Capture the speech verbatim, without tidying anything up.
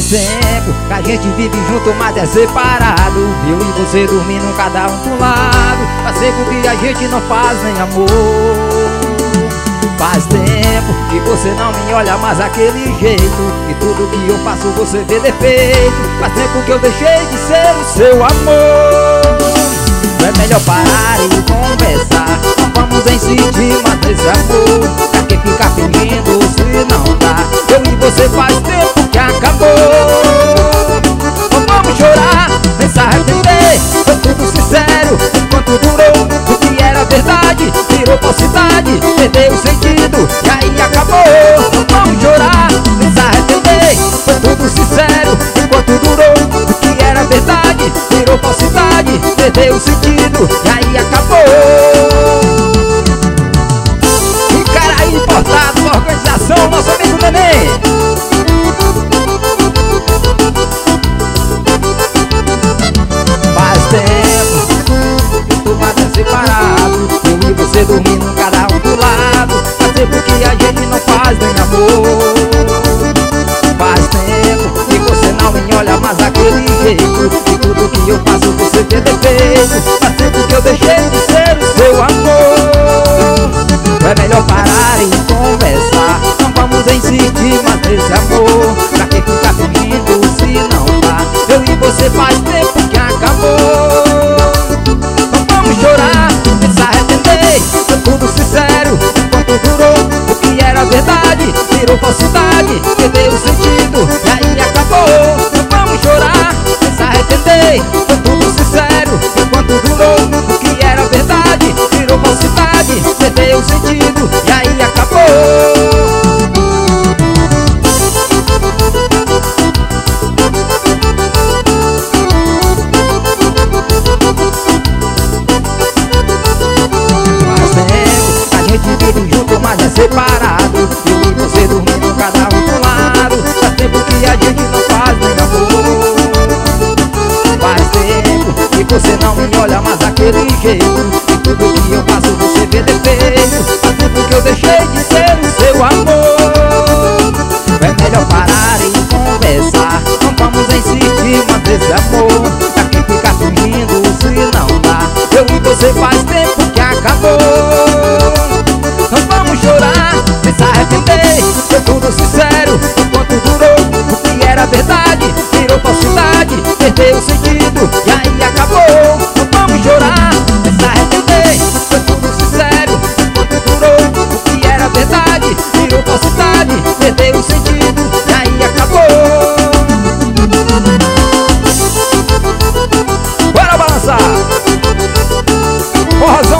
tempo que a gente vive junto, mas é separado. Eu e você dormindo, cada um pro lado. Faz tempo que a gente não faz nem amor. Faz tempo que você não me olha mais daquele jeito, e tudo que eu faço você vê defeito. Faz tempo que eu deixei de ser o seu amor. É melhor parar e conversar. Não vamos insistir mais nesse amor. Pra que ficar fingindo se não dá? Eu e você faz tempo que acabou. Não vamos chorar, nem se arrepender. Foi tudo sincero enquanto durou. O que era verdade virou falsidade, perdeu o sentido e aí acabou. Não vamos chorar, nem se arrepender. Foi tudo sincero enquanto durou. O que era verdade virou falsidade, perdeu o sentido e aí acabou. E cara aí importado, organização, nosso amigo Nenê. Faz tempo que tu mais é separado. Eu e você dormindo, cada um pro lado. Faz tempo que a gente não faz nem amor. Faz tempo que você não me olha mais daquele jeito, e tudo que eu faço você vê defeito. Faz tempo que eu deixei de ser o seu amor. É melhor parar e conversar. Não vamos insistir mais nesse amor. Pra que ficar fingindo se não dá? Eu e você faz tempo que acabou. Não vamos chorar, nem se arrepender. Foi tudo sincero enquanto durou. O que era verdade virou falsidade, perdeu o sentido e aí acabou. Não vamos chorar, nem se arrepender. Foi tudo sincero enquanto durou. O que era verdade virou falsidade, perdeu o sentido e aí acabou. Mas é separado, eu e você dormindo, cada um pro lado. Faz tempo que a gente não faz nem amor. Faz tempo que você não me olha mais daquele jeito, e tudo que eu faço você vê defeito. Faz tempo que eu deixei de ser o seu amor. É melhor parar e conversar. Não vamos insistir mais nesse amor. Pra que ficar fingindo se não dá? Eu e você faz tempo que acabou. Não vamos chorar, nem se arrepender. Foi tudo sincero enquanto durou. O que era verdade virou falsidade, perdeu o sentido e aí acabou. Não vamos chorar, nem se arrepender. Foi tudo sincero enquanto durou. O que era verdade virou falsidade, perdeu o sentido e aí acabou. Bora balançar! Porra,